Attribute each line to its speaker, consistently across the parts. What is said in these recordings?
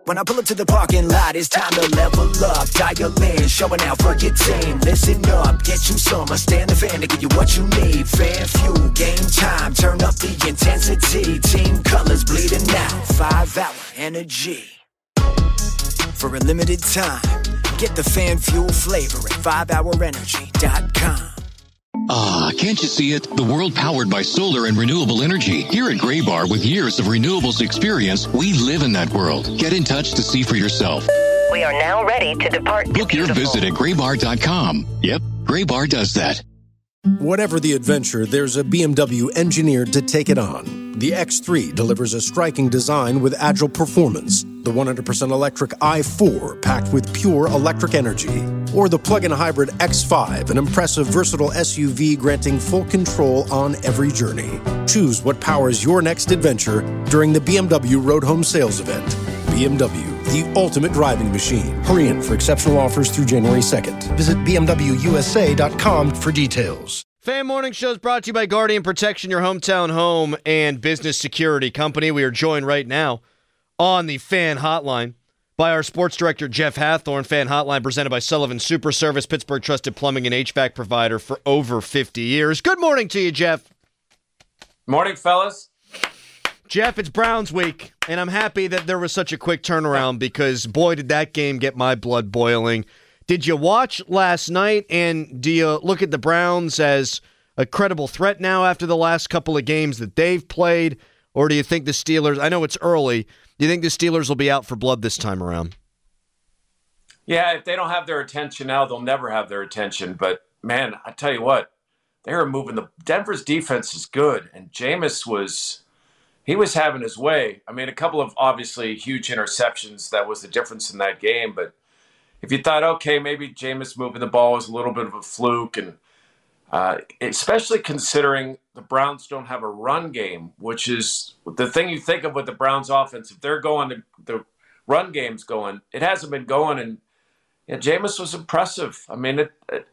Speaker 1: When I pull up to the parking lot, it's time to level up. Dial in, showing out for your team. Listen up, get you some. Stand the fan to give you what you need. Fan fuel, game time, turn up the intensity. Team colors bleeding out, 5-hour energy. For a limited time, get the fan fuel flavor at 5hourenergy.com.
Speaker 2: Ah, can't you see it? The world powered by solar and renewable energy. Here at Graybar, with years of renewables experience, we live in that world. Get in touch to see for yourself.
Speaker 3: We are now ready to depart.
Speaker 2: Book your visit at graybar.com. Yep, Graybar does that.
Speaker 4: Whatever the adventure, there's a BMW engineered to take it on. The X3 delivers a striking design with agile performance. The 100% electric i4 packed with pure electric energy. Or the plug-in hybrid X5, an impressive versatile SUV granting full control on every journey. Choose what powers your next adventure during the BMW Road Home Sales Event. BMW, the ultimate driving machine. Hurry in for exceptional offers through January 2nd. Visit BMWUSA.com for details.
Speaker 5: Fan Morning Show is brought to you by Guardian Protection, your hometown home and business security company. We are joined right now on the Fan Hotline by our sports director, Jeff Hathorn. Fan Hotline presented by Sullivan Super Service, Pittsburgh trusted plumbing and HVAC provider for over 50 years. Good morning to you, Jeff.
Speaker 6: Morning, fellas.
Speaker 5: Jeff, it's Browns week, and I'm happy that there was such a quick turnaround because, boy, did that game get my blood boiling. Did you watch last night, and do you look at the Browns as a credible threat now after the last couple of games that they've played, or do you think the Steelers, I know it's early, do you think the Steelers will be out for blood this time around?
Speaker 6: Yeah, if they don't have their attention now, they'll never have their attention. But, man, I tell you what, they were moving. Denver's defense is good, and Jameis was having his way. I mean, a couple of obviously huge interceptions, that was the difference in that game. But if you thought, okay, maybe Jameis moving the ball was a little bit of a fluke, and especially considering the Browns don't have a run game, which is the thing you think of with the Browns offense. If they're going, the run game's going. It hasn't been going, and Jameis was impressive. I mean,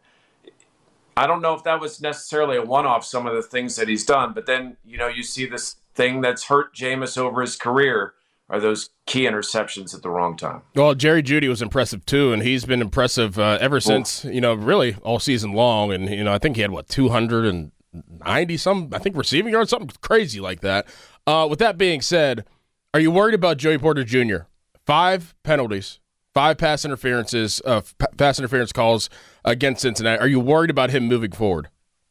Speaker 6: I don't know if that was necessarily a one-off, some of the things that he's done, but then, you see this thing that's hurt Jameis over his career are those key interceptions at the wrong time.
Speaker 7: Well, Jerry Jeudy was impressive too, and he's been impressive ever since, really all season long. And, I think he had, 290-some, receiving yards, something crazy like that. With that being said, are you worried about Joey Porter Jr.? 5 penalties, 5 pass interference calls against Cincinnati. Are you worried about him moving forward?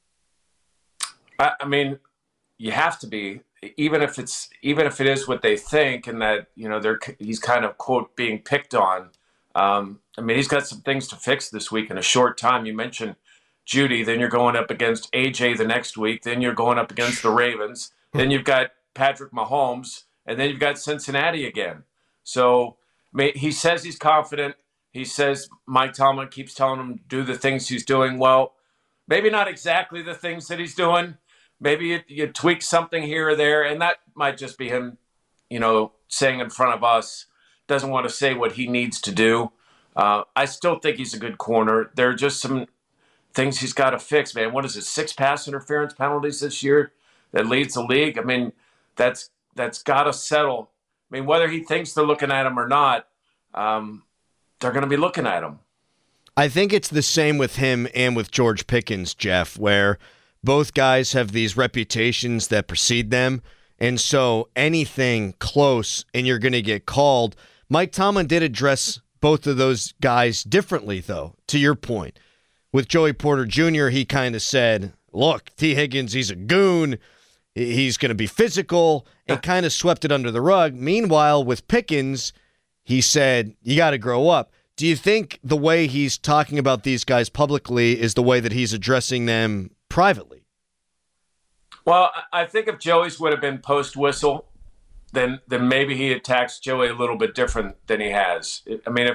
Speaker 6: I mean, you have to be. Even if it is what they think, and that he's kind of quote being picked on. I mean, he's got some things to fix this week in a short time. You mentioned Jeudy, then you're going up against AJ the next week, then you're going up against the Ravens, then you've got Patrick Mahomes, and then you've got Cincinnati again. So he says he's confident. He says Mike Tomlin keeps telling him to do the things he's doing. Well, maybe not exactly the things that he's doing. Maybe you tweak something here or there, and that might just be him, saying in front of us, doesn't want to say what he needs to do. I still think he's a good corner. There are just some things he's got to fix, man. What is it, 6 pass interference penalties this year that leads the league? I mean, that's got to settle. I mean, whether he thinks they're looking at him or not, they're going to be looking at him.
Speaker 5: I think it's the same with him and with George Pickens, Jeff, where both guys have these reputations that precede them, and so anything close and you're going to get called. Mike Tomlin did address both of those guys differently, though, to your point. With Joey Porter Jr., he kind of said, look, T. Higgins, he's a goon. He's going to be physical, and kind of swept it under the rug. Meanwhile, with Pickens, he said, you got to grow up. Do you think the way he's talking about these guys publicly is the way that he's addressing them privately?
Speaker 6: Well, I think if Joey's would have been post-whistle, then maybe he attacks Joey a little bit different than he has. I mean,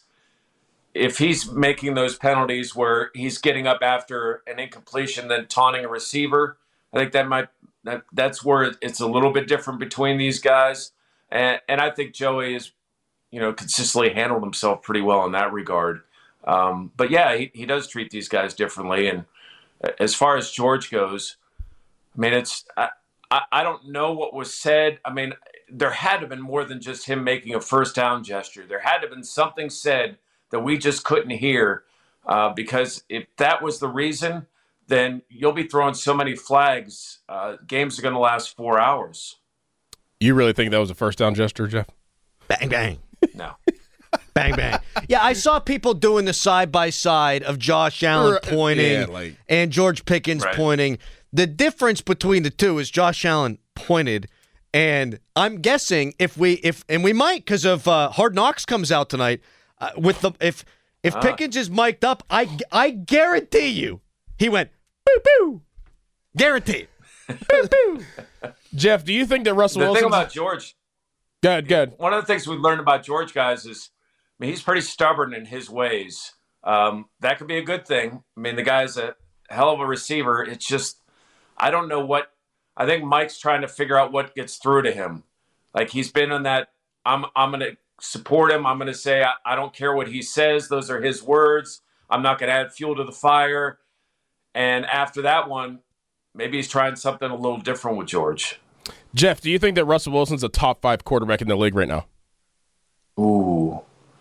Speaker 6: if he's making those penalties where he's getting up after an incompletion then taunting a receiver, I think that's where it's a little bit different between these guys. And I think Joey has, consistently handled himself pretty well in that regard. But yeah, he does treat these guys differently. And as far as George goes, I mean, I don't know what was said. I mean, there had to have been more than just him making a first down gesture. There had to have been something said that we just couldn't hear, because if that was the reason, then you'll be throwing so many flags. Games are going to last 4 hours.
Speaker 7: You really think that was a first down gesture, Jeff?
Speaker 5: Bang, bang.
Speaker 6: No.
Speaker 5: Bang, bang. Yeah, I saw people doing the side-by-side of Josh Allen pointing and George Pickens pointing. The difference between the two is Josh Allen pointed, and I'm guessing if we might, because of Hard Knocks comes out tonight, if Pickens is mic'd up, I guarantee you he went boo-boo. Guaranteed. Boo-boo.
Speaker 7: Jeff, do you think that Russell Wilson...
Speaker 6: The thing about George...
Speaker 7: Good.
Speaker 6: One of the things we learned about George, guys, is he's pretty stubborn in his ways. That could be a good thing. I mean, the guy's a hell of a receiver. It's just, I don't know what, I think Mike's trying to figure out what gets through to him. Like, he's been on that, I'm going to support him. I'm going to say, I don't care what he says. Those are his words. I'm not going to add fuel to the fire. And after that one, maybe he's trying something a little different with George.
Speaker 7: Jeff, do you think that Russell Wilson's a top 5 quarterback in the league right now?
Speaker 6: Ooh.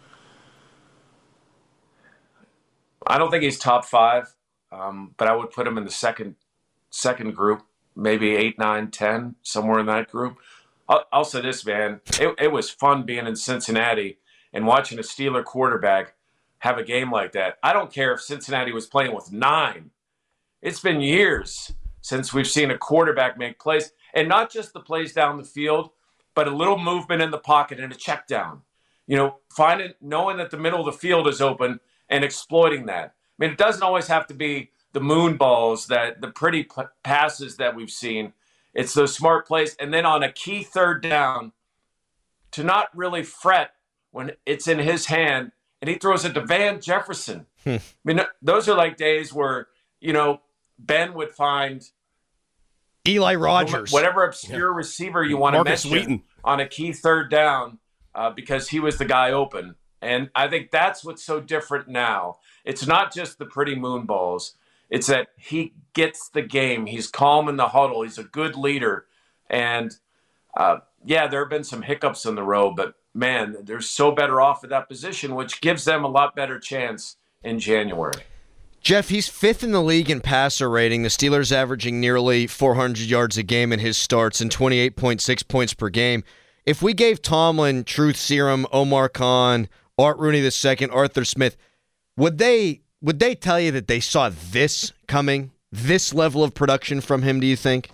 Speaker 6: I don't think he's top 5, but I would put him in the second group, maybe 8, 9, 10, somewhere in that group. I'll say this, man. It was fun being in Cincinnati and watching a Steeler quarterback have a game like that. I don't care if Cincinnati was playing with 9. It's been years since we've seen a quarterback make plays. And not just the plays down the field, but a little movement in the pocket and a check down. You know, knowing that the middle of the field is open and exploiting that. I mean, it doesn't always have to be the moon balls, the pretty passes that we've seen. It's those smart plays. And then on a key third down, to not really fret when it's in his hand, and he throws it to Van Jefferson. I mean, those are like days where, you know, Ben would find
Speaker 5: Eli Rogers,
Speaker 6: whatever obscure receiver you want
Speaker 7: Marcus
Speaker 6: to mention
Speaker 7: Wheaton
Speaker 6: on a key third down, because he was the guy open. And I think that's what's so different now. It's not just the pretty moon balls. It's that he gets the game. He's calm in the huddle. He's a good leader. And, yeah, there have been some hiccups in the road, but, man, they're so better off at that position, which gives them a lot better chance in January.
Speaker 5: Jeff, he's 5th in the league in passer rating. The Steelers averaging nearly 400 yards a game in his starts and 28.6 points per game. If we gave Tomlin, Truth Serum, Omar Khan, Art Rooney II, Arthur Smith, would they tell you that they saw this coming, this level of production from him, do you think?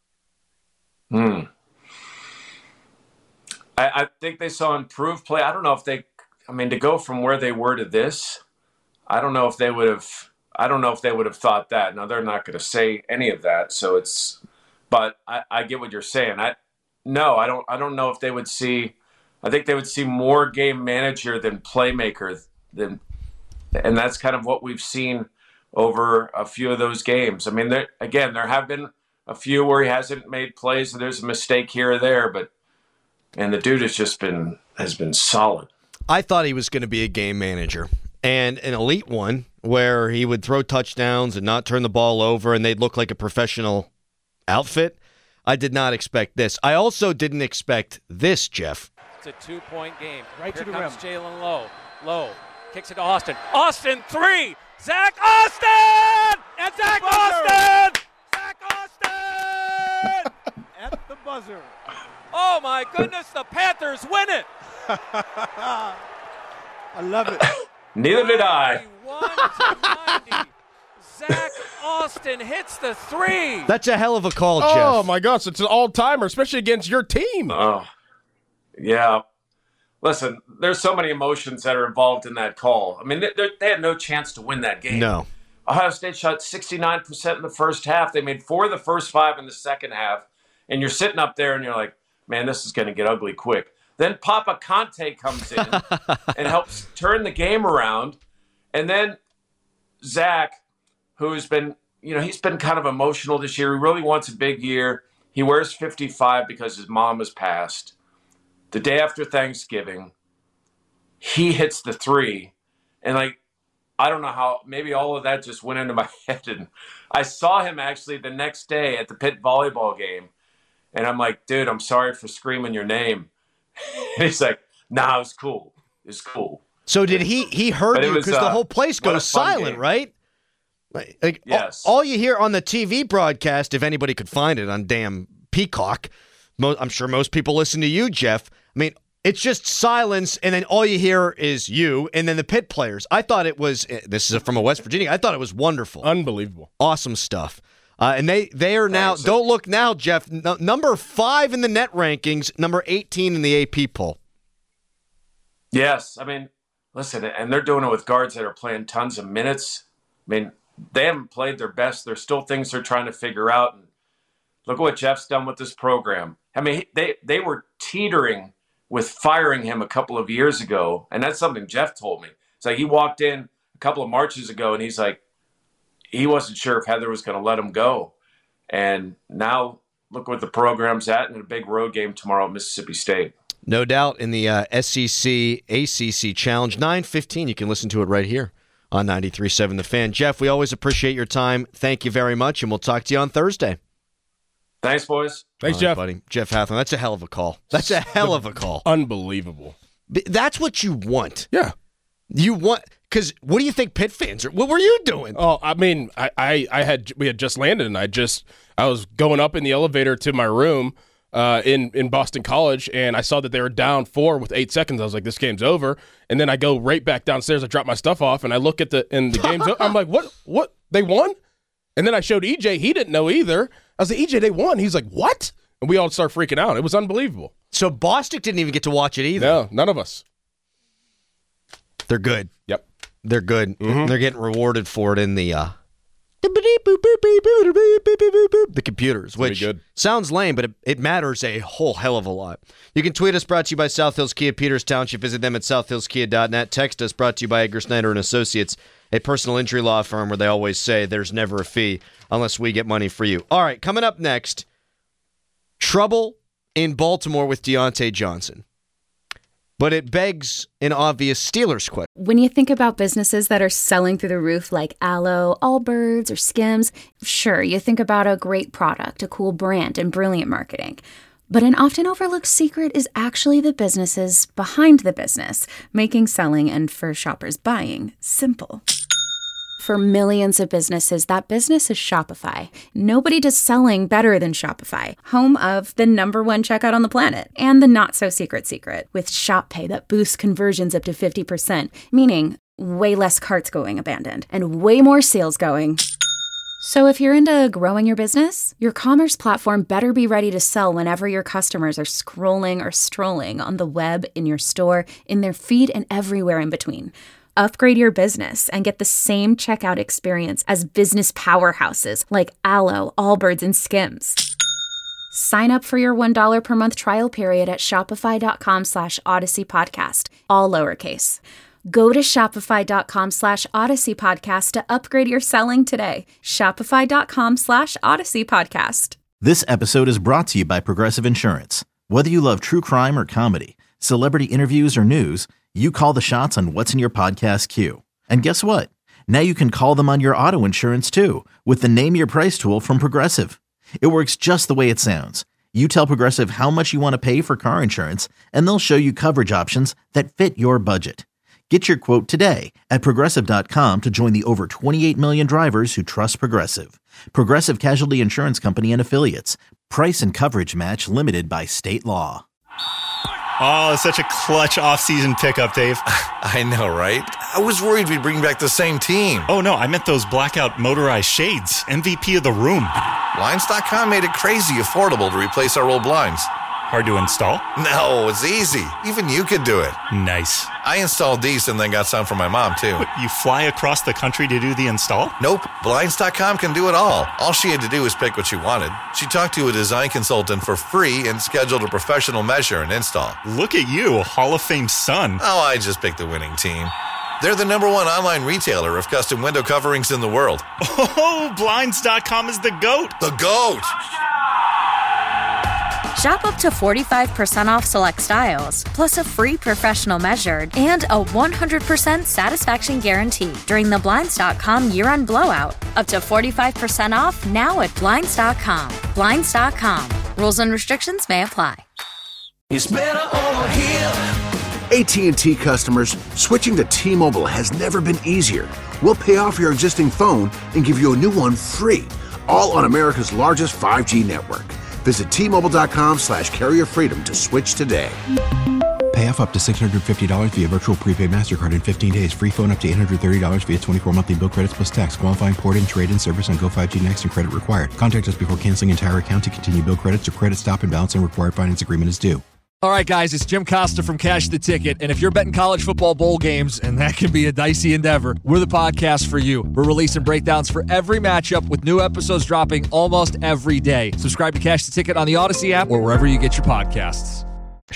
Speaker 6: I think they saw improved play. I don't know if to go from where they were to this, I don't know if they would have thought that. Now, they're not going to say any of that, but I get what you're saying. I don't know if they would see. I think they would see more game manager than playmaker, and that's kind of what we've seen over a few of those games. I mean, there have been a few where he hasn't made plays, and there's a mistake here or there, and the dude has been solid.
Speaker 5: I thought he was going to be a game manager, and an elite one, where he would throw touchdowns and not turn the ball over, and they'd look like a professional outfit. I did not expect this. I also didn't expect this, Jeff.
Speaker 8: It's a 2-point game. Right Here to the comes rim. Jalen Lowe. Lowe kicks it to Austin. Austin, 3! Zach Austin! And Zach Austin! Zach Austin! At the buzzer. Oh, my goodness, the Panthers win it!
Speaker 9: I love it.
Speaker 6: Neither did I.
Speaker 8: 91-90. Zach Austin hits the 3.
Speaker 5: That's a hell of a call, Jeff.
Speaker 7: Oh, my gosh. It's an all-timer, especially against your team.
Speaker 6: Oh, yeah. Listen, there's so many emotions that are involved in that call. I mean, they had no chance to win that game.
Speaker 5: No.
Speaker 6: Ohio State shot 69% in the first half. They made 4 of the first 5 in the second half. And you're sitting up there and you're like, man, this is going to get ugly quick. Then Papa Conte comes in and helps turn the game around. And then Zach, who's been, he's been kind of emotional this year. He really wants a big year. He wears 55 because his mom has passed. The day after Thanksgiving, he hits the 3. And, I don't know how, maybe all of that just went into my head. And I saw him actually the next day at the Pitt volleyball game. And I'm like, dude, I'm sorry for screaming your name. And he's like, nah, it's cool. It's cool.
Speaker 5: So did he heard you because the whole place goes silent, right? Like
Speaker 6: yes.
Speaker 5: All you hear on the TV broadcast, if anybody could find it on damn Peacock, I'm sure most people listen to you, Jeff. I mean, it's just silence, and then all you hear is you, and then the pit players. I thought it was, this is from a West Virginia, I thought it was wonderful.
Speaker 7: Unbelievable.
Speaker 5: Awesome stuff. And they are now, don't look now, Jeff, number 5 in the net rankings, number 18 in the AP poll.
Speaker 6: Yes. I mean, listen, and they're doing it with guards that are playing tons of minutes. I mean, they haven't played their best. There's still things they're trying to figure out. And look at what Jeff's done with this program. I mean, they were teetering with firing him a couple of years ago, and that's something Jeff told me. It's like he walked in a couple of Marches ago, and he's like, he wasn't sure if Heather was going to let him go. And now look what the program's at in a big road game tomorrow at Mississippi State.
Speaker 5: No doubt in the SEC ACC Challenge, 9:15. You can listen to it right here on 93.7 The Fan. Jeff, we always appreciate your time. Thank you very much, and we'll talk to you on Thursday.
Speaker 6: Thanks, boys.
Speaker 7: Thanks,
Speaker 5: right,
Speaker 7: Jeff.
Speaker 5: Buddy. Jeff Hathhorn, that's a hell of a call. That's a hell of a call.
Speaker 7: Unbelievable.
Speaker 5: That's what you want.
Speaker 7: Yeah.
Speaker 5: You want, because what do you think Pitt fans are? What were you doing?
Speaker 7: Oh, I mean, we had just landed, and I was going up in the elevator to my room in Boston College, and I saw that they were down 4 with 8 seconds. I was like, this game's over. And then I go right back downstairs. I drop my stuff off, and I look at the game's over. I'm like, what? They won? And then I showed EJ. He didn't know either. I was like, EJ, they won. He's like, what? And we all start freaking out. It was unbelievable.
Speaker 5: So Bostic didn't even get to watch it either.
Speaker 7: No, none of us.
Speaker 5: They're good.
Speaker 7: Yep.
Speaker 5: They're good. Mm-hmm. They're getting rewarded for it in the computers, which sounds lame, but it matters a whole hell of a lot. You can tweet us, brought to you by South Hills Kia Peters Township. Visit them at southhillskia.net. Text us, brought to you by Edgar Snyder and Associates, a personal injury law firm where they always say there's never a fee unless we get money for you. All right, coming up next, trouble in Baltimore with Deontay Johnson. But it begs an obvious Steelers question.
Speaker 10: When you think about businesses that are selling through the roof like Aloe, Allbirds, or Skims, sure, you think about a great product, a cool brand, and brilliant marketing. But an often overlooked secret is actually the businesses behind the business, making selling and, for shoppers, buying simple. For millions of businesses, that business is Shopify. Nobody does selling better than Shopify, home of the #1 checkout on the planet, and the not-so-secret secret, with Shop Pay that boosts conversions up to 50%, meaning way less carts going abandoned, and way more sales going. So if you're into growing your business, your commerce platform better be ready to sell whenever your customers are scrolling or strolling on the web, in your store, in their feed, and everywhere in between. Upgrade your business and get the same checkout experience as business powerhouses like Aloe, Allbirds, and Skims. Sign up for your $1 per month trial period at shopify.com/Odyssey Podcast, all lowercase. Go to shopify.com/Odyssey Podcast to upgrade your selling today. Shopify.com/Odyssey Podcast.
Speaker 11: This episode is brought to you by Progressive Insurance. Whether you love true crime or comedy, celebrity interviews or news, you call the shots on what's in your podcast queue. And guess what? Now you can call them on your auto insurance too with the Name Your Price tool from Progressive. It works just the way it sounds. You tell Progressive how much you want to pay for car insurance, and they'll show you coverage options that fit your budget. Get your quote today at Progressive.com to join the over 28 million drivers who trust Progressive. Progressive Casualty Insurance Company and Affiliates. Price and coverage match limited by state law.
Speaker 12: Oh, it's such a clutch off-season pickup, Dave.
Speaker 13: I know, right? I was worried we'd bring back the same team.
Speaker 12: Oh, no, I meant those blackout motorized shades. MVP of the room.
Speaker 13: Blinds.com made it crazy affordable to replace our old blinds.
Speaker 12: Hard to install?
Speaker 13: No, it's easy. Even you could do it.
Speaker 12: Nice.
Speaker 13: I installed these and then got some for my mom, too.
Speaker 12: What, you fly across the country to do the install?
Speaker 13: Nope. Blinds.com can do it all. All she had to do was pick what she wanted. She talked to a design consultant for free and scheduled a professional measure and install.
Speaker 12: Look at you, a Hall of Fame son.
Speaker 13: Oh, I just picked the winning team. They're the #1 online retailer of custom window coverings in the world.
Speaker 12: Oh, Blinds.com is the GOAT.
Speaker 13: The GOAT!
Speaker 14: Shop up to 45% off select styles, plus a free professional measured and a 100% satisfaction guarantee during the Blinds.com year-end blowout. Up to 45% off now at Blinds.com. Blinds.com. Rules and restrictions may apply.
Speaker 1: It's better over here.
Speaker 15: AT&T customers, switching to T-Mobile has never been easier. We'll pay off your existing phone and give you a new one free, all on America's largest 5G network. Visit T-Mobile.com/carrier freedom to switch today.
Speaker 16: Pay off up to $650 via virtual prepaid MasterCard in 15 days. Free phone up to $830 via 24 monthly bill credits plus tax. Qualifying port-in, trade-in service on Go 5G Next and credit required. Contact us before canceling entire account to continue bill credits or credit stop and balance and required finance agreement is due.
Speaker 17: All right, guys, it's Jim Costa from Cash the Ticket, and if you're betting college football bowl games, and that can be a dicey endeavor, we're the podcast for you. We're releasing breakdowns for every matchup with new episodes dropping almost every day. Subscribe to Cash the Ticket on the Odyssey app or wherever you get your podcasts.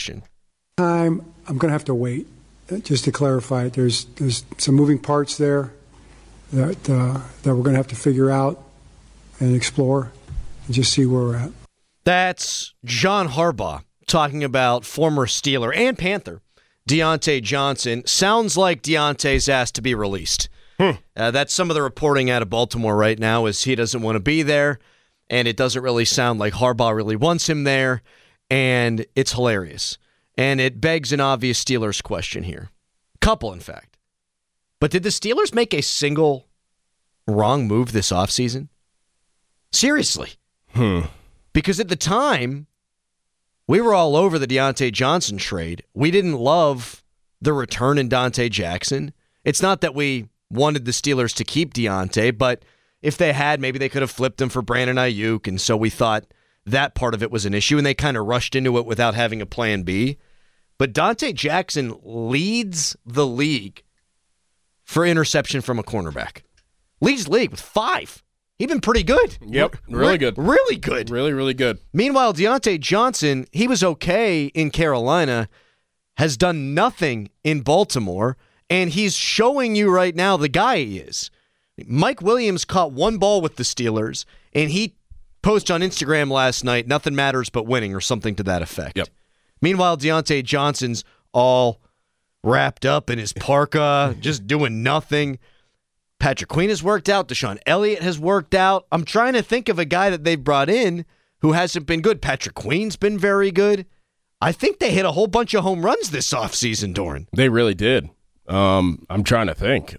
Speaker 18: I'm going to have to wait. Just to clarify, there's some moving parts there that we're going to have to figure out and explore and just see where we're at.
Speaker 5: That's John Harbaugh talking about former Steeler and Panther Deontay Johnson. Sounds like Deontay's asked to be released. That's some of the reporting out of Baltimore right now is he doesn't want to be there, and it doesn't really sound like Harbaugh really wants him there, and it's hilarious. And it begs an obvious Steelers question here. Couple, in fact. But did the Steelers make a single wrong move this offseason? Seriously. Because at the time, we were all over the Deontay Johnson trade. We didn't love the return in Dante Jackson. It's not that we wanted the Steelers to keep Deontay, but if they had, maybe they could have flipped him for Brandon Ayuk, and so we thought that part of it was an issue, and they kind of rushed into it without having a plan B. But Dante Jackson leads the league for interception from a cornerback. Leads the league with 5. He's been pretty good.
Speaker 7: Yep, really good.
Speaker 5: Really good.
Speaker 7: Really, really good.
Speaker 5: Meanwhile, Deontay Johnson, he was okay in Carolina, has done nothing in Baltimore, and he's showing you right now the guy he is. Mike Williams caught one ball with the Steelers, and he posted on Instagram last night, nothing matters but winning, or something to that effect.
Speaker 7: Yep.
Speaker 5: Meanwhile, Deontay Johnson's all wrapped up in his parka, just doing nothing. Patrick Queen has worked out. Deshaun Elliott has worked out. I'm trying to think of a guy that they've brought in who hasn't been good. Patrick Queen's been very good. I think they hit a whole bunch of home runs this offseason, Doran.
Speaker 7: They really did. I'm trying to think.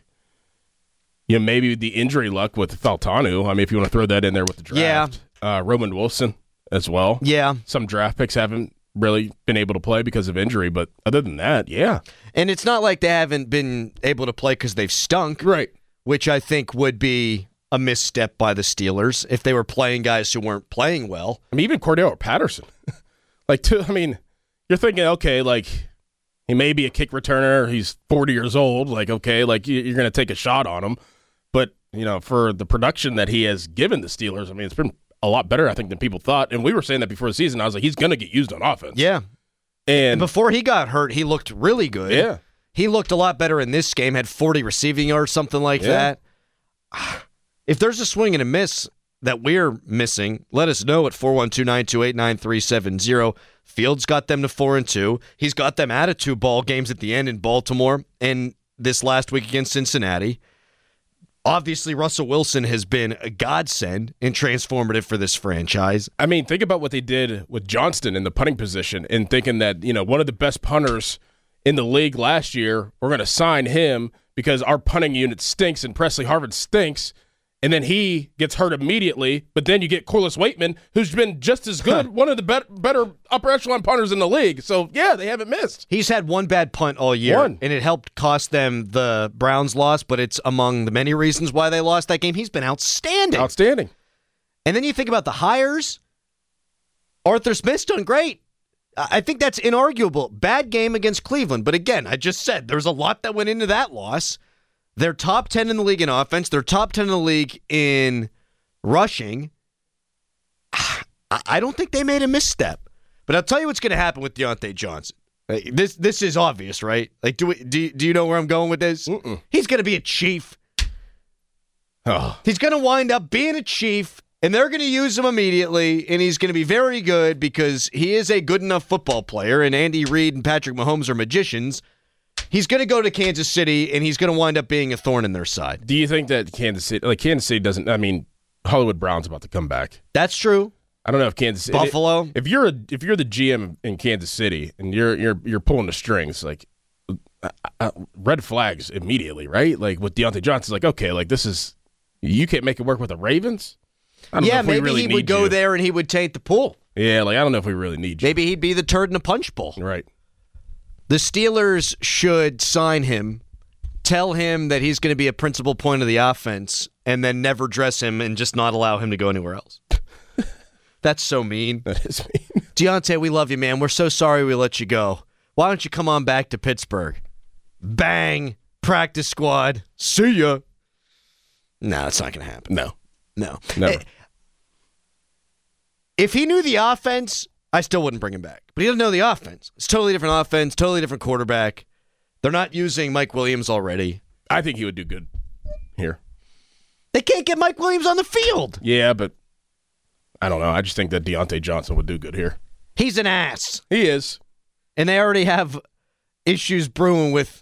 Speaker 7: Maybe the injury luck with Faltanu. I mean, if you want to throw that in there with the draft. Yeah. Roman Wilson as well.
Speaker 5: Yeah.
Speaker 7: Some draft picks haven't really been able to play because of injury, but other than that, yeah.
Speaker 5: And it's not like they haven't been able to play because they've stunk.
Speaker 7: Right.
Speaker 5: Which I think would be a misstep by the Steelers if they were playing guys who weren't playing well.
Speaker 7: I mean, even Cordero Patterson. You're thinking, okay, he may be a kick returner. He's 40 years old. You're going to take a shot on him. But, for the production that he has given the Steelers, I mean, it's been a lot better, I think, than people thought. And we were saying that before the season. I was like, he's going to get used on offense.
Speaker 5: Yeah. And before he got hurt, he looked really good.
Speaker 7: Yeah.
Speaker 5: He looked a lot better in this game, had 40 receiving yards, something like that. If there's a swing and a miss that we're missing, let us know at 412-928-9370. Fields got them to 4-2. He's got them out of 2 ball games at the end in Baltimore and this last week against Cincinnati. Obviously, Russell Wilson has been a godsend and transformative for this franchise.
Speaker 7: I mean, think about what they did with Johnston in the punting position and thinking that, one of the best punters in the league last year, we're going to sign him because our punting unit stinks and Presley Harvin stinks. And then he gets hurt immediately, but then you get Corliss Waitman, who's been just as good, one of the better upper echelon punters in the league. So, yeah, they haven't missed.
Speaker 5: He's had one bad punt all year, and it helped cost them the Browns loss, but it's among the many reasons why they lost that game. He's been outstanding.
Speaker 7: Outstanding.
Speaker 5: And then you think about the hires. Arthur Smith's done great. I think that's inarguable. Bad game against Cleveland, but again, I just said there's a lot that went into that loss. They're top 10 in the league in offense. They're top 10 in the league in rushing. I don't think they made a misstep. But I'll tell you what's going to happen with Deontay Johnson. This is obvious, right? Do you know where I'm going with this?
Speaker 7: Mm-mm.
Speaker 5: He's going to be a Chief.
Speaker 7: Oh.
Speaker 5: He's going to wind up being a Chief, and they're going to use him immediately, and he's going to be very good because he is a good enough football player, and Andy Reid and Patrick Mahomes are magicians. He's going to go to Kansas City, and he's going to wind up being a thorn in their side.
Speaker 7: Do you think that Kansas City doesn't, Hollywood Brown's about to come back?
Speaker 5: That's true.
Speaker 7: I don't know if Kansas City,
Speaker 5: Buffalo.
Speaker 7: If you're the GM in Kansas City and you're pulling the strings, like red flags immediately, right? Like with Deontay Johnson, like okay, like this is you can't make it work with the Ravens. I don't know if
Speaker 5: maybe
Speaker 7: we really
Speaker 5: he
Speaker 7: need
Speaker 5: would go
Speaker 7: you.
Speaker 5: there and he would taint the pool.
Speaker 7: Yeah, like I don't know if we really need you.
Speaker 5: Maybe he'd be the turd in a punch bowl.
Speaker 7: Right.
Speaker 5: The Steelers should sign him, tell him that he's going to be a principal point of the offense, and then never dress him and just not allow him to go anywhere else. That's so mean.
Speaker 7: That is mean.
Speaker 5: Deontay, we love you, man. We're so sorry we let you go. Why don't you come on back to Pittsburgh? Bang. Practice squad. See ya. No, that's not going to happen.
Speaker 7: No.
Speaker 5: Never. If he knew the offense, I still wouldn't bring him back. But he doesn't know the offense. It's totally different offense, totally different quarterback. They're not using Mike Williams already.
Speaker 7: I think he would do good here.
Speaker 5: They can't get Mike Williams on the field.
Speaker 7: Yeah, but I don't know. I just think that Deontay Johnson would do good here.
Speaker 5: He's an ass.
Speaker 7: He is.
Speaker 5: And they already have issues brewing with,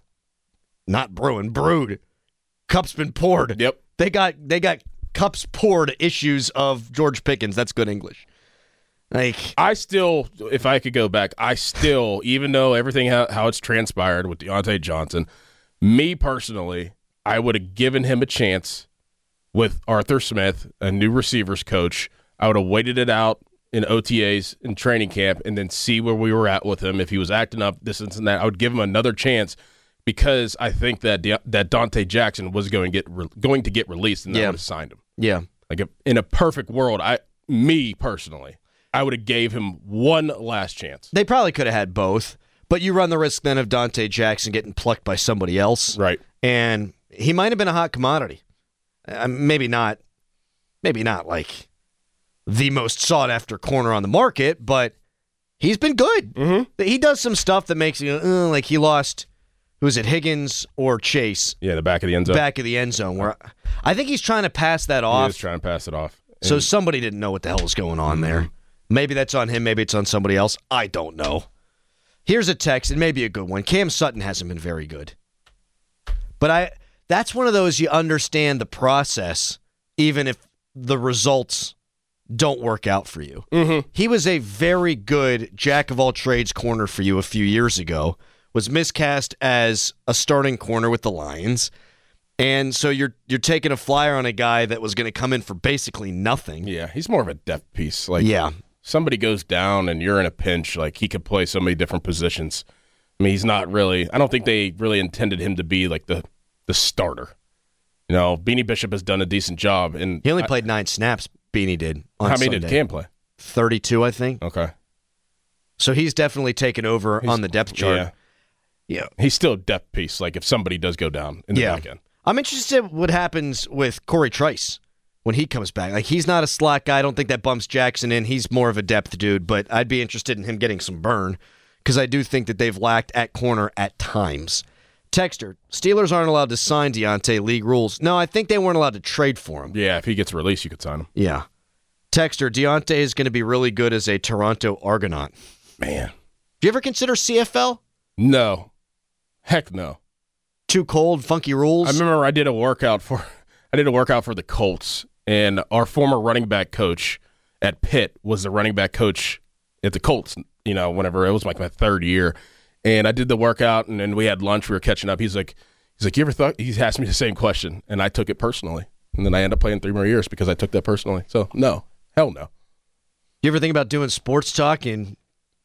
Speaker 5: brewed. Cups been poured.
Speaker 7: Yep.
Speaker 5: They got cups poured issues of George Pickens. That's good English. Like
Speaker 7: I still, if I could go back, even though everything how it's transpired with Deontay Johnson, me personally, I would have given him a chance with Arthur Smith, a new receivers coach. I would have waited it out in OTAs in training camp and then see where we were at with him. If he was acting up, this and that, I would give him another chance because I think that Dante Jackson was going to get released and I would have signed him.
Speaker 5: Yeah.
Speaker 7: Like in a perfect world, me personally, I would have gave him one last chance.
Speaker 5: They probably could have had both, but you run the risk then of Dante Jackson getting plucked by somebody else.
Speaker 7: Right.
Speaker 5: And he might have been a hot commodity. Maybe not like the most sought-after corner on the market, but he's been good.
Speaker 7: Mm-hmm.
Speaker 5: He does some stuff that makes you like he lost, who was it, Higgins or Chase?
Speaker 7: Yeah, the back of the end zone.
Speaker 5: Back of the end zone, where I think he's trying to pass that off.
Speaker 7: He is trying to pass it off.
Speaker 5: So somebody didn't know what the hell was going on there. Maybe that's on him. Maybe it's on somebody else. I don't know. Here's a text, and maybe a good one. Cam Sutton hasn't been very good. But that's one of those you understand the process, even if the results don't work out for you.
Speaker 7: Mm-hmm.
Speaker 5: He was a very good jack-of-all-trades corner for you a few years ago, was miscast as a starting corner with the Lions, and so you're taking a flyer on a guy that was going to come in for basically nothing.
Speaker 7: Yeah, he's more of a depth piece. Like,
Speaker 5: yeah.
Speaker 7: Somebody goes down and you're in a pinch, like he could play so many different positions. I mean, he's not really – I don't think they really intended him to be like the starter. You know, Beanie Bishop has done a decent job. And
Speaker 5: he only played 9 snaps, Beanie did, on
Speaker 7: How many
Speaker 5: Sunday.
Speaker 7: did Cam play?
Speaker 5: 32, I think.
Speaker 7: Okay.
Speaker 5: So he's definitely taken over on the depth chart.
Speaker 7: Yeah. He's still a depth piece, like if somebody does go down in the back end.
Speaker 5: I'm interested what happens with Corey Trice when he comes back. Like, he's not a slot guy. I don't think that bumps Jackson in. He's more of a depth dude, but I'd be interested in him getting some burn because I do think that they've lacked at corner at times. Texter, Steelers aren't allowed to sign Deontay, league rules. No, I think they weren't allowed to trade for him.
Speaker 7: Yeah, if he gets released, you could sign him.
Speaker 5: Yeah. Texter, Deontay is going to be really good as a Toronto Argonaut.
Speaker 7: Man.
Speaker 5: Do you ever consider CFL?
Speaker 7: No. Heck no.
Speaker 5: Too cold, funky rules?
Speaker 7: I remember I did a workout for the Colts, and our former running back coach at Pitt was the running back coach at the Colts, whenever it was like my third year. And I did the workout, and then we had lunch. We were catching up. He's like, you ever thought? He asked me the same question, and I took it personally. And then I ended up playing 3 more years because I took that personally. So no, hell no.
Speaker 5: You ever think about doing sports talk in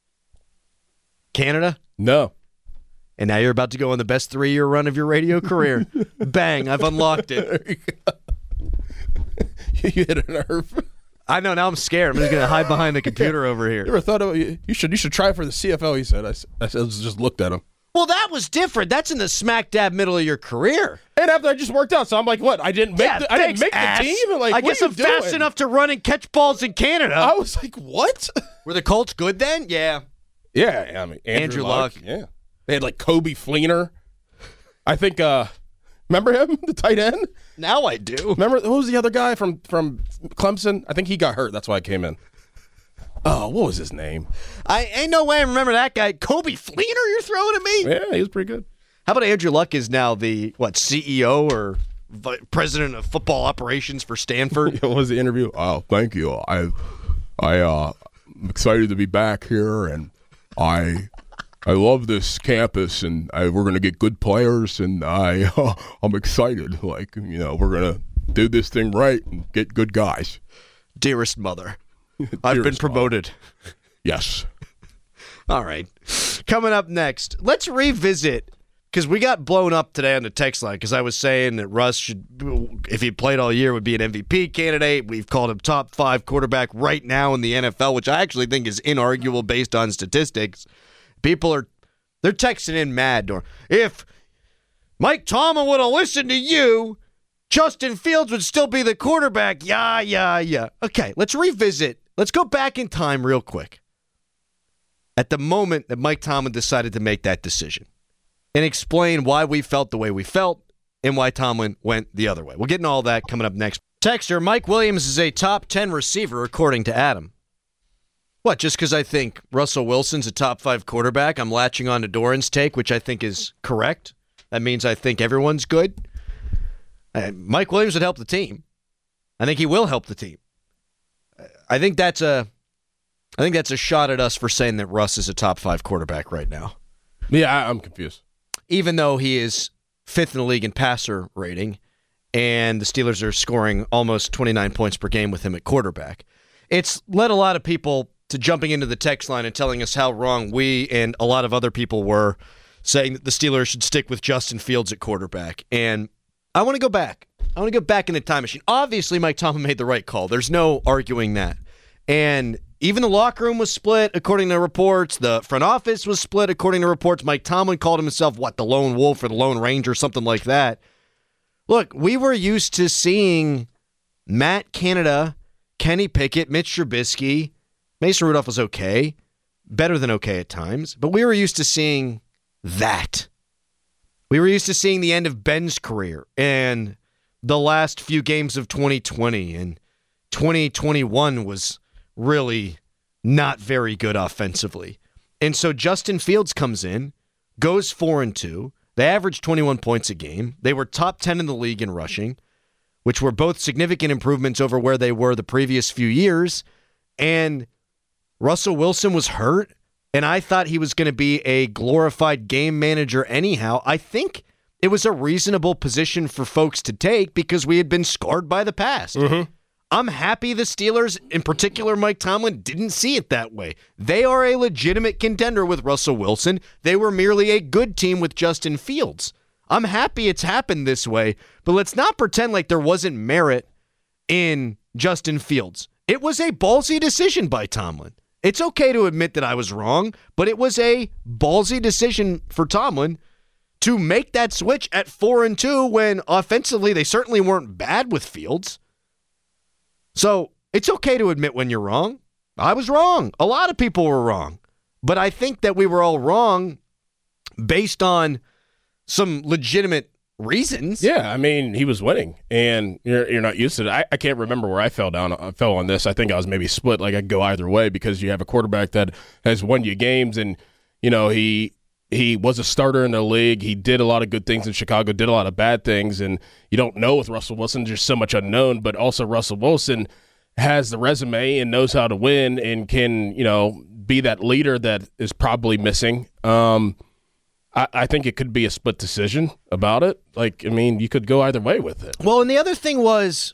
Speaker 5: Canada?
Speaker 7: No.
Speaker 5: And now you're about to go on the best 3-year run of your radio career. Bang! I've unlocked it.
Speaker 7: You hit a nerve.
Speaker 5: I know. Now I'm scared. I'm just going to hide behind the computer over here.
Speaker 7: You ever thought of you should try for the CFL? He said. I just looked at him.
Speaker 5: Well, that was different. That's in the smack dab middle of your career.
Speaker 7: And after I just worked out, so I'm like, what? I didn't make the team. Like,
Speaker 5: I guess I'm fast enough to run and catch balls in Canada.
Speaker 7: I was like, what?
Speaker 5: Were the Colts good then? Yeah.
Speaker 7: Yeah, I mean Andrew Luck. Yeah, they had like Kobe Fleener. I think. Remember him, the tight end?
Speaker 5: Now I do.
Speaker 7: Remember what was the other guy from Clemson? I think he got hurt. That's why I came in. Oh, what was his name?
Speaker 5: I ain't no way I remember that guy. Kobe Fleener, you're throwing at me?
Speaker 7: Yeah, he was pretty good.
Speaker 5: How about Andrew Luck is now the CEO or president of football operations for Stanford?
Speaker 7: What was the interview? Oh, thank you. I'm excited to be back here, and I love this campus, and we're going to get good players, and I'm excited. Like, we're going to do this thing right and get good guys.
Speaker 5: Dearest mother, I've been promoted.
Speaker 7: Mother. Yes.
Speaker 5: All right. Coming up next, let's revisit, because we got blown up today on the text line because I was saying that Russ should, if he played all year, would be an MVP candidate. We've called him top 5 quarterback right now in the NFL, which I actually think is inarguable based on statistics. People they're texting in mad. Or if Mike Tomlin would have listened to you, Justin Fields would still be the quarterback. Yeah. Okay, let's revisit. Let's go back in time real quick. At the moment that Mike Tomlin decided to make that decision, and explain why we felt the way we felt and why Tomlin went the other way. We'll get into all that coming up next. Texter, Mike Williams is a top 10 receiver, according to Adam. What, just because I think Russell Wilson's a top 5 quarterback, I'm latching on to Doran's take, which I think is correct. That means I think everyone's good. Mike Williams would help the team. I think he will help the team. I think that's a shot at us for saying that Russ is a top 5 quarterback right now.
Speaker 7: Yeah, I'm confused.
Speaker 5: Even though he is 5th in the league in passer rating, and the Steelers are scoring almost 29 points per game with him at quarterback. It's led a lot of people to jumping into the text line and telling us how wrong we and a lot of other people were, saying that the Steelers should stick with Justin Fields at quarterback. And I want to go back. I want to go back in the time machine. Obviously, Mike Tomlin made the right call. There's no arguing that. And even the locker room was split, according to reports. The front office was split, according to reports. Mike Tomlin called himself, the Lone Wolf or the Lone Ranger, something like that. Look, we were used to seeing Matt Canada, Kenny Pickett, Mitch Trubisky. Mason Rudolph was okay, better than okay at times, but we were used to seeing that. We were used to seeing the end of Ben's career and the last few games of 2020, and 2021 was really not very good offensively. And so Justin Fields comes in, goes 4-2. They averaged 21 points a game. They were top 10 in the league in rushing, which were both significant improvements over where they were the previous few years. And Russell Wilson was hurt, and I thought he was going to be a glorified game manager anyhow. I think it was a reasonable position for folks to take because we had been scarred by the past. Mm-hmm. I'm happy the Steelers, in particular Mike Tomlin, didn't see it that way. They are a legitimate contender with Russell Wilson. They were merely a good team with Justin Fields. I'm happy it's happened this way, but let's not pretend like there wasn't merit in Justin Fields. It was a ballsy decision by Tomlin. It's okay to admit that I was wrong, but it was a ballsy decision for Tomlin to make that switch at 4-2 when offensively they certainly weren't bad with Fields. So it's okay to admit when you're wrong. I was wrong. A lot of people were wrong. But I think that we were all wrong based on some legitimate reasons.
Speaker 7: Yeah, I mean, he was winning, and you're not used to it. I can't remember where I fell on this. I think I was maybe split. Like I could go either way because you have a quarterback that has won you games, and he was a starter in the league. He did a lot of good things in Chicago, did a lot of bad things, and you don't know with Russell Wilson. There's so much unknown, but also Russell Wilson has the resume and knows how to win and can, be that leader that is probably missing. I think it could be a split decision about it. You could go either way with it.
Speaker 5: Well, and the other thing was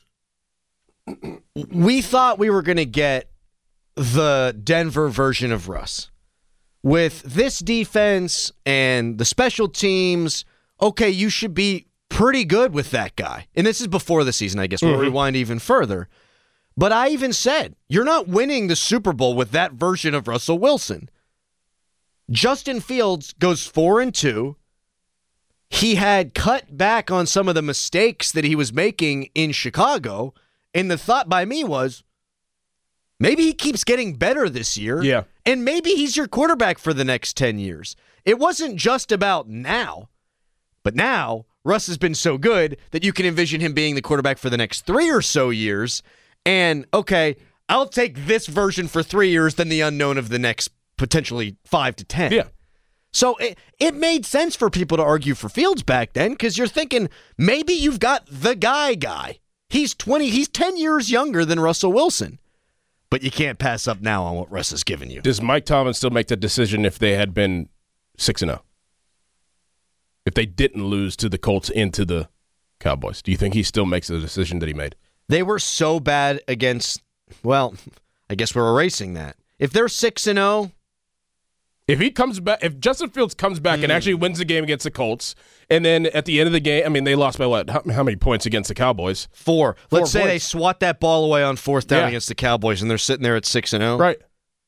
Speaker 5: we thought we were going to get the Denver version of Russ. With this defense and the special teams, okay, you should be pretty good with that guy. And this is before the season, I guess. We'll rewind even further. But I even said, you're not winning the Super Bowl with that version of Russell Wilson. Justin Fields goes 4-2. He had cut back on some of the mistakes that he was making in Chicago. And the thought by me was, maybe he keeps getting better this year.
Speaker 7: Yeah.
Speaker 5: And maybe he's your quarterback for the next 10 years. It wasn't just about now. But now, Russ has been so good that you can envision him being the quarterback for the next 3 or so years. And, okay, I'll take this version for 3 years than the unknown of the next potentially 5 to 10.
Speaker 7: Yeah.
Speaker 5: So it made sense for people to argue for Fields back then because you're thinking maybe you've got the guy. He's 10 years younger than Russell Wilson. but you can't pass up now on what Russ has given you.
Speaker 7: Does Mike Tomlin still make the decision if they had been 6-0? If they didn't lose to the Colts and to the Cowboys, do you think he still makes the decision that he made?
Speaker 5: They were so bad against, well, I guess we're erasing that. If they're 6-0,
Speaker 7: if he comes back, if Justin Fields comes back and actually wins the game against the Colts, and then at the end of the game, I mean, they lost by what? How many points against the Cowboys?
Speaker 5: 4. Let's say
Speaker 7: points.
Speaker 5: they swat that ball away on 4th down against the Cowboys, and they're sitting there at 6-0.
Speaker 7: Right.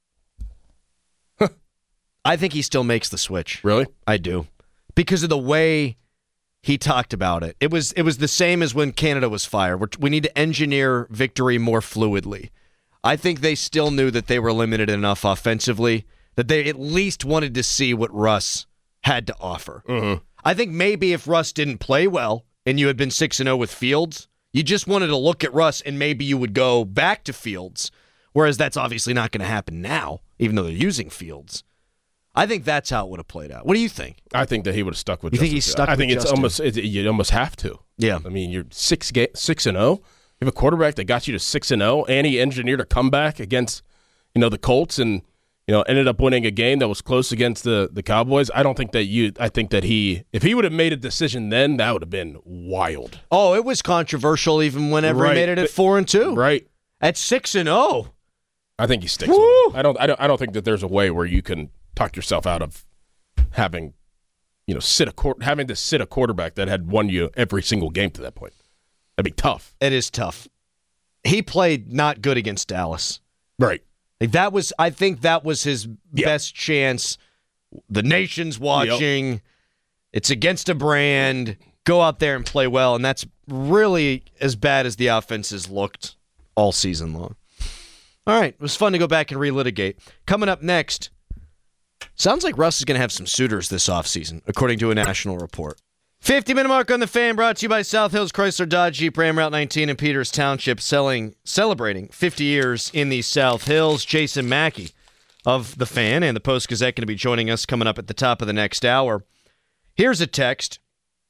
Speaker 5: I think he still makes the switch.
Speaker 7: Really?
Speaker 5: I do. Because of the way he talked about it. It was the same as when Canada was fired. We need to engineer victory more fluidly. I think they still knew that they were limited enough offensively that they at least wanted to see what Russ had to offer.
Speaker 7: Mm-hmm.
Speaker 5: I think maybe if Russ didn't play well and you had been 6-0 with Fields, you just wanted to look at Russ and maybe you would go back to Fields, whereas that's obviously not going to happen now, even though they're using Fields. I think that's how it would have played out. What do you think?
Speaker 7: I think that he would have stuck with
Speaker 5: You
Speaker 7: Justin.
Speaker 5: think he's stuck
Speaker 7: I think
Speaker 5: with
Speaker 7: it's
Speaker 5: Justin?
Speaker 7: you almost have to.
Speaker 5: Yeah.
Speaker 7: I mean, you're 6-0. You have a quarterback that got you to 6-0, and he engineered a comeback against, the Colts, and ended up winning a game that was close against the Cowboys. I think that if he would have made a decision then, that would have been wild.
Speaker 5: Oh, it was controversial even whenever he made it at 4-2.
Speaker 7: Right.
Speaker 5: At 6-0.
Speaker 7: I think he sticks with it. I don't think that there's a way where you can talk yourself out of having to sit a quarterback that had won you every single game to that point. That'd be tough.
Speaker 5: It is tough. He played not good against Dallas.
Speaker 7: Right.
Speaker 5: I think that was his best chance. The nation's watching. Yep. It's against a brand. Go out there and play well, and that's really as bad as the offense has looked all season long. All right, it was fun to go back and relitigate. Coming up next, sounds like Russ is going to have some suitors this offseason, according to a national report. 50-minute mark on the Fan, brought to you by South Hills Chrysler Dodge Jeep Ram Route 19 in Peters Township, celebrating 50 years in the South Hills. Jason Mackey of the Fan and the Post-Gazette going to be joining us coming up at the top of the next hour. Here's a text.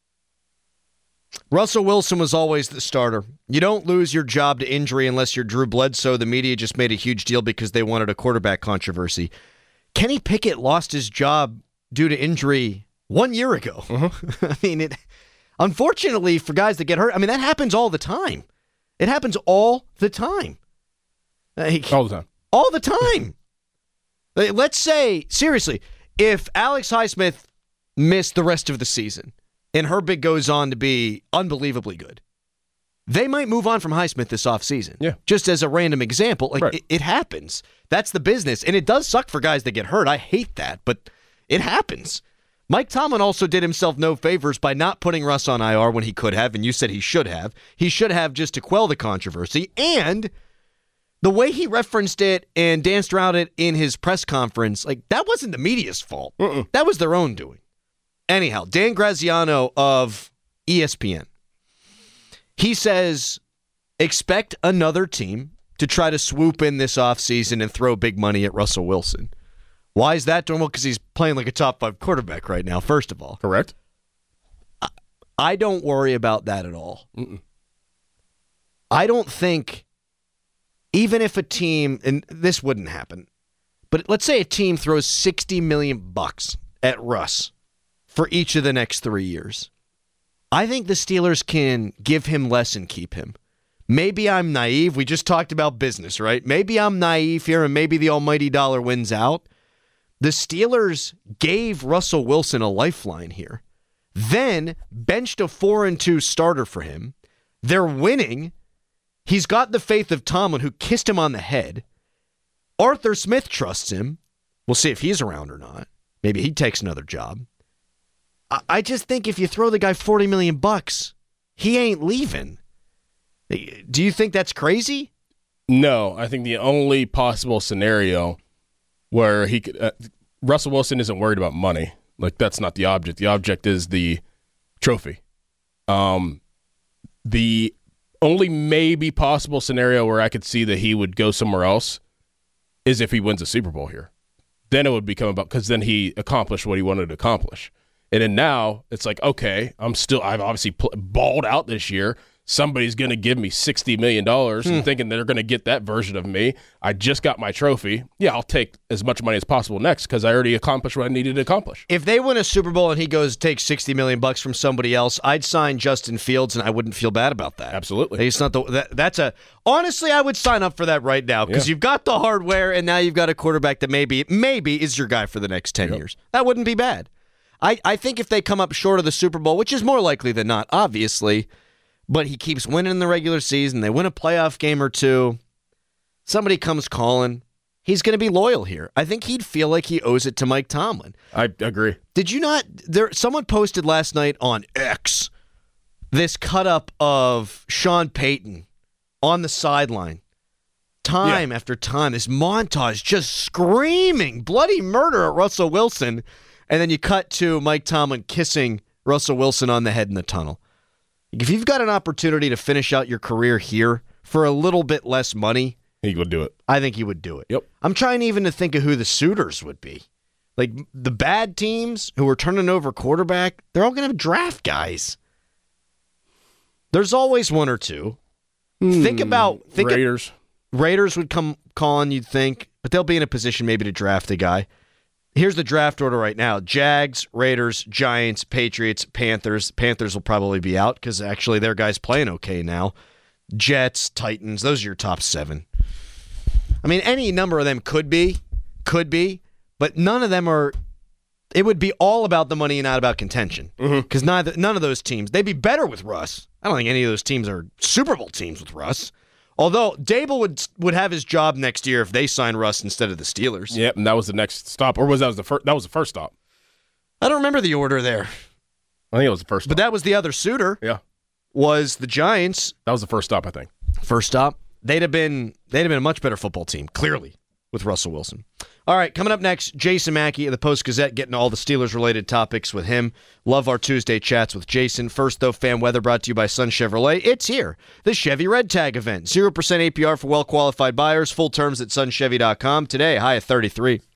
Speaker 5: Russell Wilson was always the starter. You don't lose your job to injury unless you're Drew Bledsoe. The media just made a huge deal because they wanted a quarterback controversy. Kenny Pickett lost his job due to injury 1 year ago. Mm-hmm. I mean, unfortunately for guys that get hurt, that happens all the time. It happens all the time.
Speaker 7: All the time.
Speaker 5: All the time. Let's say, seriously, if Alex Highsmith missed the rest of the season and Herbig goes on to be unbelievably good, they might move on from Highsmith this offseason.
Speaker 7: Yeah.
Speaker 5: Just as a random example.
Speaker 7: Right.
Speaker 5: It happens. That's the business. And it does suck for guys that get hurt. I hate that, but it happens. Mike Tomlin also did himself no favors by not putting Russ on IR when he could have, and you said he should have. He should have just to quell the controversy. And the way he referenced it and danced around it in his press conference, that wasn't the media's fault. That was their own doing. Anyhow, Dan Graziano of ESPN, he says, expect another team to try to swoop in this offseason and throw big money at Russell Wilson. Why is that doing? Well, because he's playing like a top 5 quarterback right now, first of all.
Speaker 7: Correct.
Speaker 5: I don't worry about that at all. Mm-mm. I don't think, even if a team, and this wouldn't happen, but let's say a team throws $60 million at Russ for each of the next 3 years. I think the Steelers can give him less and keep him. Maybe I'm naive. We just talked about business, right? Maybe I'm naive here, and maybe the almighty dollar wins out. The Steelers gave Russell Wilson a lifeline here, then benched a 4-2 starter for him. They're winning. He's got the faith of Tomlin, who kissed him on the head. Arthur Smith trusts him. We'll see if he's around or not. Maybe he takes another job. I just think if you throw the guy $40 million, he ain't leaving. Do you think that's crazy?
Speaker 7: No, I think the only possible scenario where he could Russell Wilson isn't worried about money. That's not the object. The object is the trophy. The only maybe possible scenario where I could see that he would go somewhere else is if he wins a Super Bowl here. Then it would become about, because then he accomplished what he wanted to accomplish. And then now it's like, okay, I've obviously balled out this year, somebody's going to give me $60 million and thinking they're going to get that version of me. I just got my trophy. Yeah, I'll take as much money as possible next because I already accomplished what I needed to accomplish.
Speaker 5: If they win a Super Bowl and he goes take $60 million from somebody else, I'd sign Justin Fields and I wouldn't feel bad about that.
Speaker 7: Absolutely.
Speaker 5: It's not honestly, I would sign up for that right now because you've got the hardware and now you've got a quarterback that maybe is your guy for the next 10 years. That wouldn't be bad. I think if they come up short of the Super Bowl, which is more likely than not, obviously, but he keeps winning in the regular season, they win a playoff game or two, somebody comes calling, he's going to be loyal here. I think he'd feel like he owes it to Mike Tomlin.
Speaker 7: I agree.
Speaker 5: Did you not? Someone posted last night on X this cut-up of Sean Payton on the sideline. Time after time, this montage just screaming bloody murder at Russell Wilson, and then you cut to Mike Tomlin kissing Russell Wilson on the head in the tunnel. If you've got an opportunity to finish out your career here for a little bit less money,
Speaker 7: he would do it.
Speaker 5: I think he would do it.
Speaker 7: Yep.
Speaker 5: I'm trying even to think of who the suitors would be. Like the bad teams who are turning over quarterback, they're all going to draft guys. There's always one or two. Think
Speaker 7: Raiders.
Speaker 5: Raiders would come calling, you'd think, but they'll be in a position maybe to draft a guy. Here's the draft order right now. Jags, Raiders, Giants, Patriots, Panthers. Panthers will probably be out because actually their guy's playing okay now. Jets, Titans, those are your top 7. I mean, any number of them could be, but none of them are. It would be all about the money and not about contention because none of those teams, they'd be better with Russ. I don't think any of those teams are Super Bowl teams with Russ. Although Dable would have his job next year if they sign Russ instead of the Steelers.
Speaker 7: Yep, and that was the next stop, or was that the first? That was the first stop.
Speaker 5: I don't remember the order there.
Speaker 7: I think it was the first stop.
Speaker 5: But that was the other suitor.
Speaker 7: Yeah,
Speaker 5: was the Giants.
Speaker 7: That was the first stop, I think.
Speaker 5: First stop. They'd have been a much better football team, clearly, with Russell Wilson. All right, coming up next, Jason Mackey of the Post-Gazette, getting all the Steelers-related topics with him. Love our Tuesday chats with Jason. First, though, fan weather brought to you by Sun Chevrolet. It's here, the Chevy Red Tag event. 0% APR for well-qualified buyers. Full terms at sunchevy.com. Today, high at 33.